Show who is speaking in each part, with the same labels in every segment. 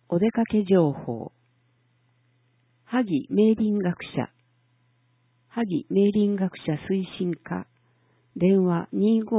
Speaker 1: お出かけ情報。萩明林学者。萩明林学者推進課。電話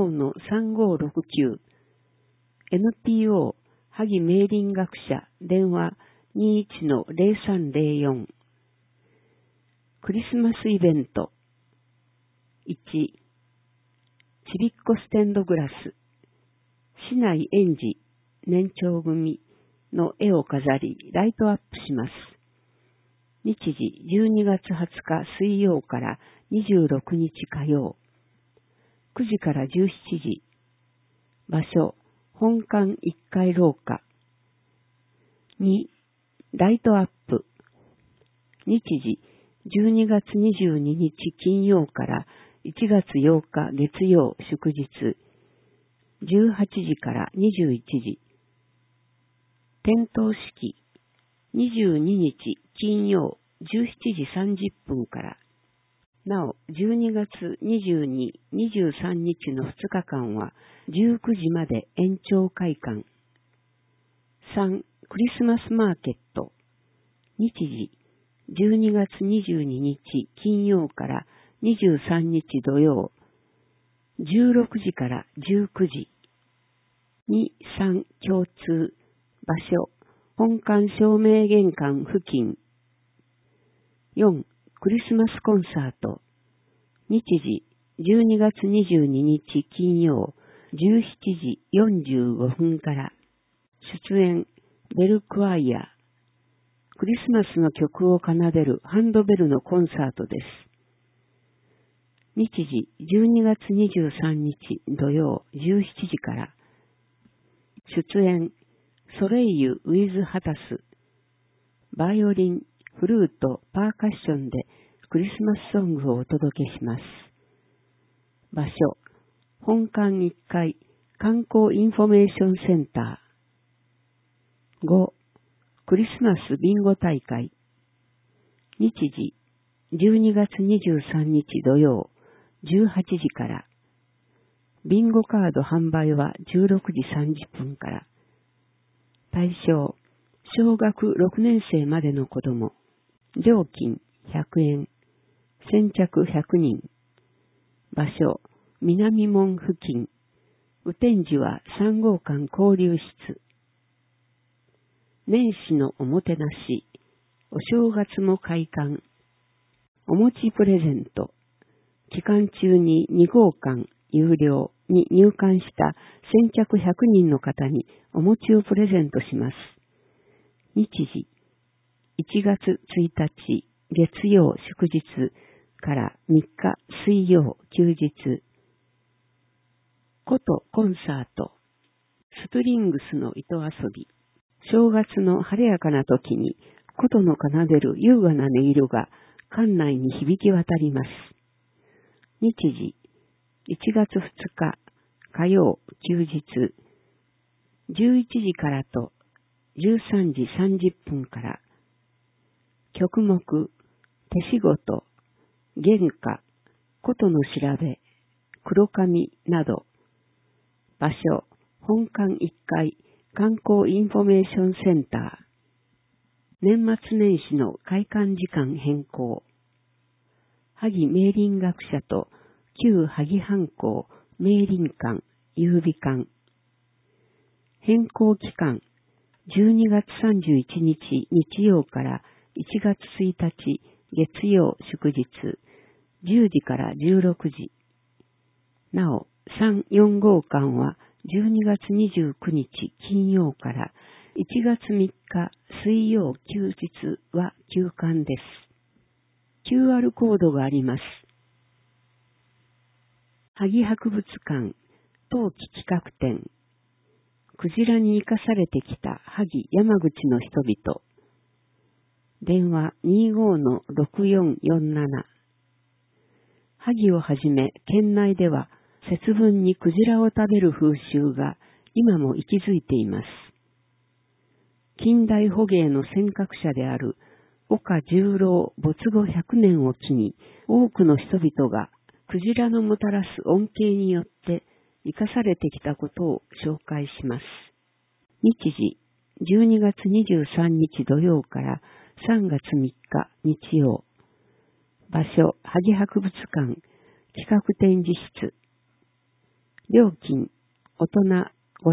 Speaker 1: 25-3569。NPO 萩明林学者。電話 21-0304。クリスマスイベント。1、ちびっこステンドグラス。市内園児、年長組の絵を飾り、ライトアップします。日時12月20日水曜から26日火曜。9時から17時。場所、本館1階廊下。2、ライトアップ。日時12月22日金曜から1月8日月曜祝日。18時から21時。点灯式。22日金曜17時30分から。なお、12月22、23日の2日間は19時まで延長開館。3、クリスマスマーケット。日時、12月22日金曜から23日土曜。16時から19時。2、3、共通。場所、本館正面玄関付近。4、クリスマスコンサート。日時、12月22日金曜、17時45分から。出演、ベルクワイア。クリスマスの曲を奏でるハンドベルのコンサートです。日時、12月23日土曜17時から。出演、ソレイユ・ウィズ・ハタス。バイオリン、フルート、パーカッションでクリスマスソングをお届けします。場所、本館1階、観光インフォメーションセンター。5、クリスマスビンゴ大会。日時、12月23日土曜、18時から。ビンゴカード販売は16時30分から。対象、小学6年生までの子供。料金100円。先着100人。場所、南門付近。雨天時は3号館交流室。年始のおもてなし。お正月も開館。お餅プレゼント。期間中に2号館有料に入館した先着100人の方にお餅をプレゼントします。日時、1月1日月曜祝日から3日水曜休日。琴コンサート。スプリングスの糸遊び。正月の晴れやかな時に琴の奏でる優雅な音色が館内に響き渡ります。日時、1月2日火曜休日。11時からと13時30分から。曲目、手仕事、原歌、琴の調べ、黒髪など。場所、本館1階、観光インフォメーションセンター。年末年始の開館時間変更。萩明林学者と旧萩藩校明林館、優美館。変更期間、12月31日日曜から1月1日月曜祝日、10時から16時。なお、3、4号館は12月29日金曜から1月3日水曜休日は休館です。QR コードがあります。萩博物館、冬季企画展。クジラに生かされてきた萩山口の人々。電話 25-6447。萩をはじめ県内では節分にクジラを食べる風習が今も息づいています。近代捕鯨の先駆者である岡十郎没後100年を機に多くの人々がクジラのもたらす恩恵によって生かされてきたことを紹介します。日時 12月23日土曜から3月3日日曜。場所、萩博物館、企画展示室。料金、大人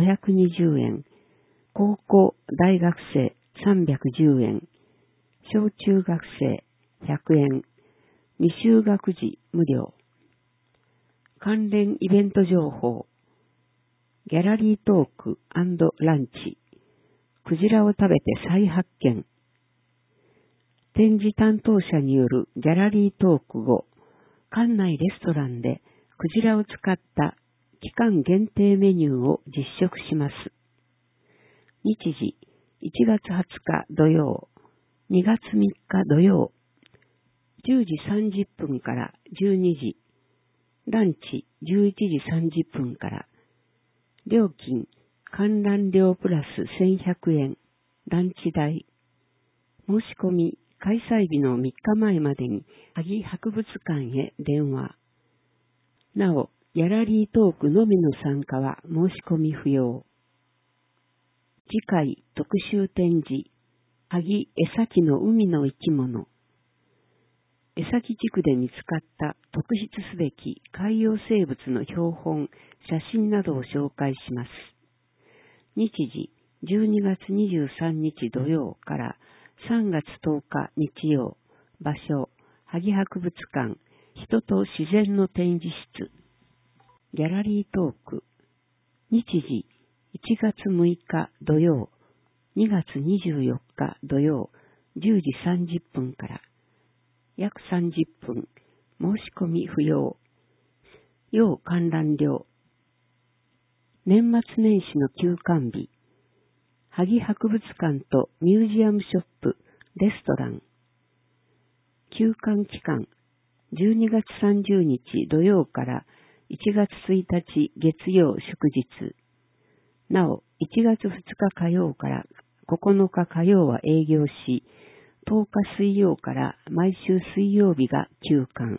Speaker 1: 520円。高校、大学生310円。小中学生100円。未就学児無料。関連イベント情報。ギャラリートーク&ランチ。クジラを食べて再発見。展示担当者によるギャラリートーク後、館内レストランでクジラを使った期間限定メニューを実食します。日時、1月20日土曜、2月3日土曜、10時30分から12時、ランチ11時30分から、料金、観覧料プラス1100円、ランチ代。申し込み、開催日の3日前までに、萩博物館へ電話。なお、ギャラリートークのみの参加は申し込み不要。次回特集展示、萩江崎の海の生き物。江崎地区で見つかった特筆すべき海洋生物の標本、写真などを紹介します。日時、12月23日土曜から3月10日日曜。場所、萩博物館、人と自然の展示室。ギャラリートーク。日時、1月6日土曜、2月24日土曜、10時30分から。約30分。申し込み不要。要観覧料。年末年始の休館日。萩博物館とミュージアムショップ、レストラン。休館期間。12月30日土曜から1月1日月曜祝日。なお、1月2日火曜から9日火曜は営業し、10日水曜から毎週水曜日が休館。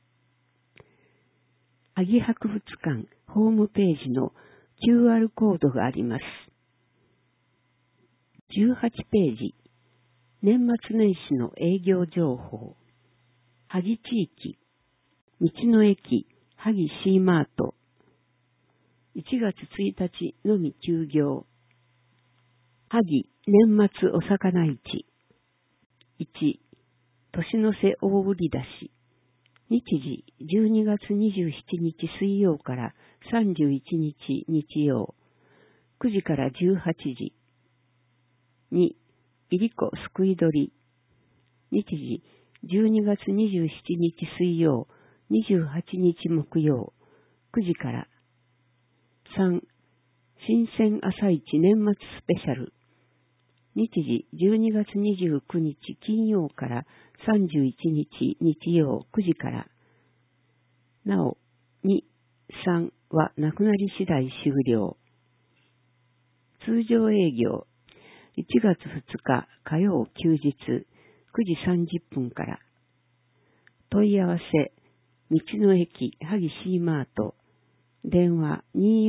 Speaker 1: 萩博物館ホームページの QR コードがあります。18ページ。年末年始の営業情報。萩地域。道の駅萩シーマート。1月1日のみ休業。萩年末お魚市。1、年の瀬大売り出し。日時、12月27日水曜から31日日曜。9時から18時。2、いりこすくい取り。日時、12月27日水曜、28日木曜。9時から。3、新鮮朝市年末スペシャル。日時12月29日金曜から31日日曜9時から。なお、2、3はなくなり次第終了。通常営業1月2日火曜休日9時30分から。問い合わせ、道の駅萩シーマート。電話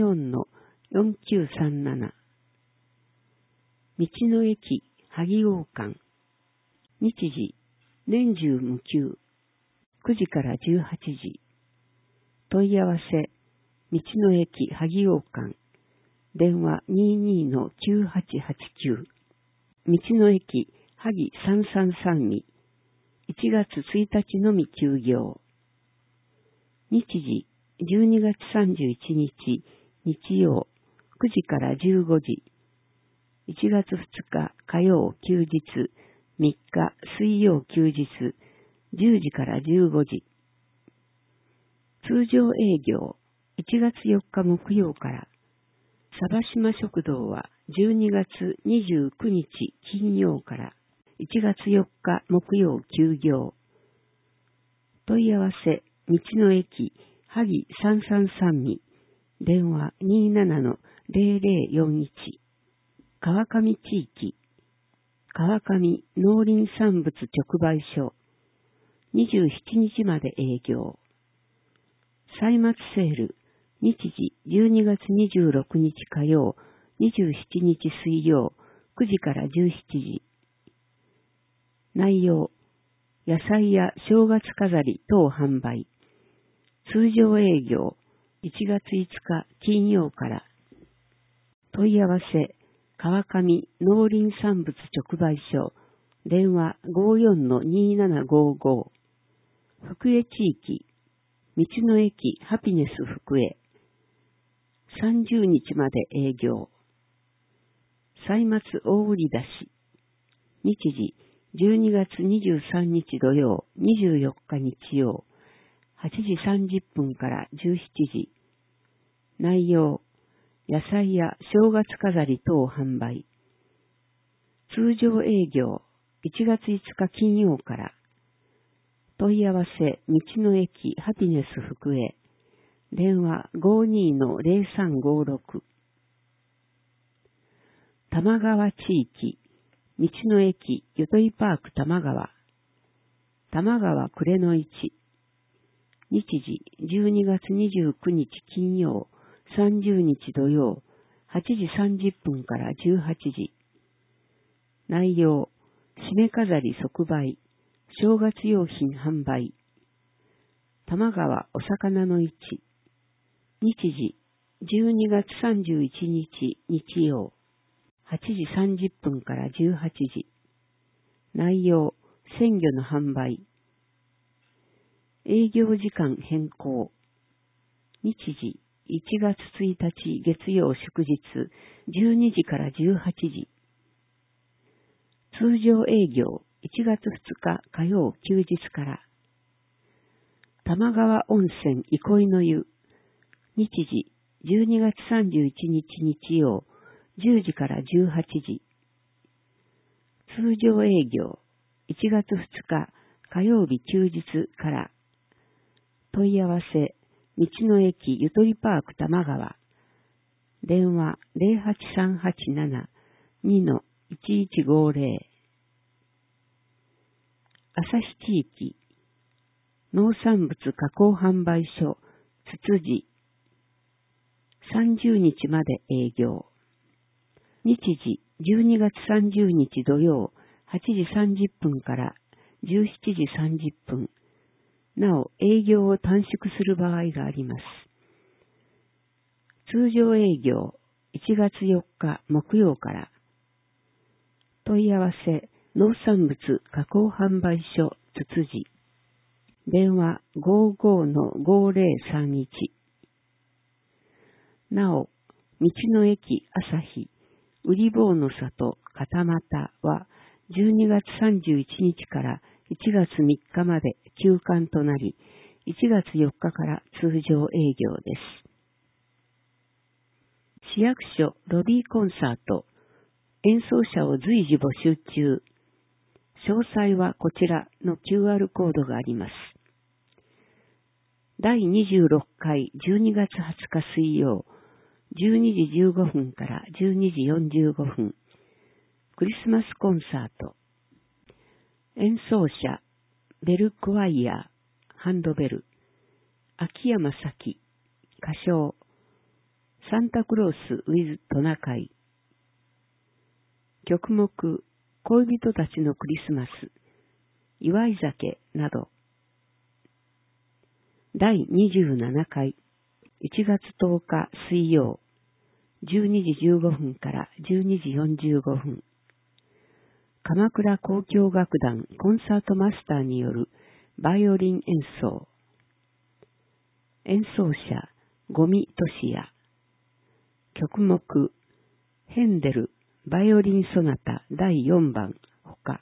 Speaker 1: 24-4937。道の駅萩王館。日時、年中無休。9時から18時。問い合わせ、道の駅萩王館。電話 22-9889。道の駅萩333-1月1日のみ休業。日時、12月31日日曜9時から15時。1月2日火曜休日、3日水曜休日、10時から15時。通常営業、1月4日木曜から。サバ島食堂は12月29日金曜から。1月4日木曜休業。問い合わせ、道の駅、萩333-電話 27-0041。川上地域、川上農林産物直売所、27日まで営業。歳末セール、日時12月26日火曜、27日水曜、 9時から17時。内容、野菜や正月飾り等販売。通常営業、1月5日金曜から。問い合わせ、川上農林産物直売所、電話 54-2755。福江地域、道の駅ハピネス福江。30日まで営業。歳末大売り出し。日時、12月23日土曜、24日日曜、8時30分から17時。内容、野菜や正月飾り等販売。通常営業、1月5日金曜から。問い合わせ、道の駅ハピネス福江。電話 52-0356。玉川地域、道の駅ゆとりパーク玉川。玉川暮れの市。日時、12月29日金曜、30日土曜、8時30分から18時。内容、締め飾り即売、正月用品販売。玉川お魚の市。日時、12月31日日曜、8時30分から18時。内容、鮮魚の販売。営業時間変更。日時、1月1日月曜祝日、12時から18時。通常営業、1月2日火曜休日から。玉川温泉憩いの湯。日時、12月31日日曜、10時から18時。通常営業、1月2日火曜日休日から。問い合わせ、道の駅ゆとりパーク玉川。電話 08387-2-1150。旭地域、農産物加工販売所、つつじ。30日まで営業。日時、12月30日土曜、8時30分から17時30分。なお、営業を短縮する場合があります。通常営業、1月4日木曜から。問い合わせ、農産物加工販売所つつじ。電話 55-5031。なお、道の駅朝日、うり坊の里片俣は12月31日から1月3日まで休館となり、1月4日から通常営業です。市役所ロビーコンサート、演奏者を随時募集中。詳細はこちらの QR コードがあります。第26回12月20日水曜、12時15分から12時45分、クリスマスコンサート。演奏者、ベルクワイヤー、ハンドベル、秋山咲、歌唱、サンタクロース with トナカイ。曲目、恋人たちのクリスマス、祝い酒など。第27回、1月10日水曜、12時15分から12時45分。鎌倉交響楽団コンサートマスターによるバイオリン演奏。演奏者、五味俊也。曲目、ヘンデルバイオリンソナタ第4番ほか。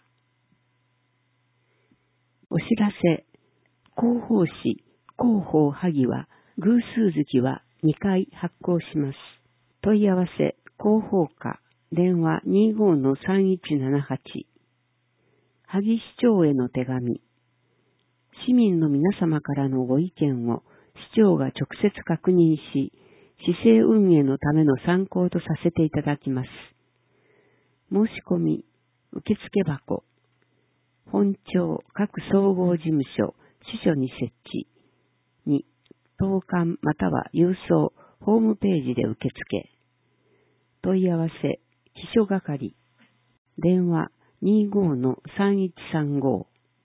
Speaker 1: お知らせ、広報誌広報萩は偶数月は2回発行します。問い合わせ、広報課、電話 25-3178。萩市長への手紙。市民の皆様からのご意見を市長が直接確認し、市政運営のための参考とさせていただきます。申し込み、受付箱、本庁各総合事務所、支所に設置。2、投函または郵送、ホームページで受付。問い合わせ、秘書係。 電話25-3135。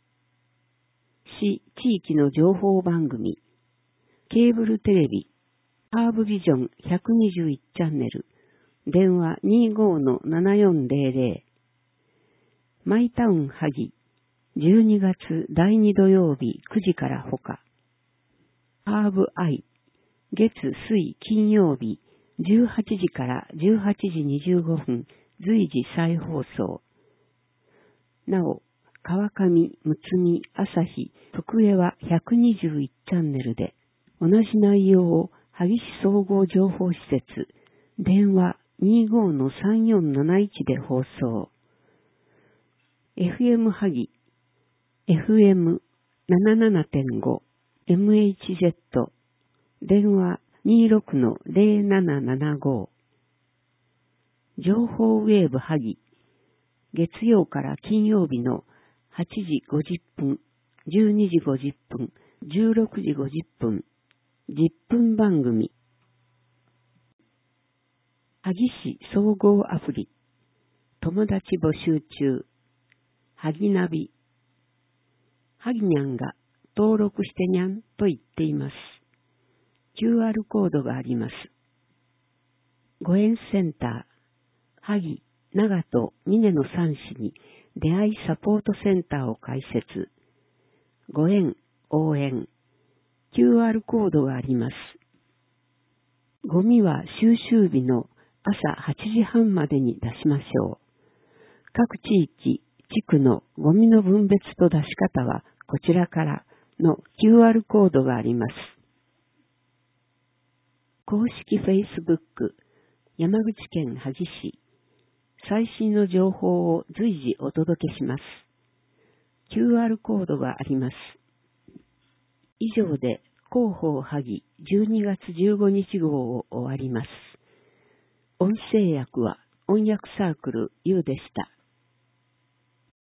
Speaker 1: 市地域の情報番組。ケーブルテレビ。ハーブビジョン121チャンネル。電話25-7400。マイタウン萩。12月第2土曜日9時からほか。ハーブアイ。月水金曜日18時から18時25分随時再放送。なお、川上、むつみ、朝日、徳江は121チャンネルで、同じ内容を萩市総合情報施設、電話25-3471で放送。FM 萩、FM77.5、MHZ、電話26-0775。情報ウェーブ萩、月曜から金曜日の8時50分、12時50分、16時50分、10分番組。萩市総合アプリ、友達募集中、萩ナビ。萩にゃんが登録してにゃんと言っています。QR コードがあります。ご縁センター、萩、長門、峰の3市に出会いサポートセンターを開設。ご縁、応援、QR コードがあります。ゴミは収集日の朝8時半までに出しましょう。各地域、地区のゴミの分別と出し方はこちらからの QR コードがあります。公式 Facebook、山口県萩市、最新の情報を随時お届けします。QR コードがあります。以上で広報萩12月15日号を終わります。音声訳は音訳サークル U でした。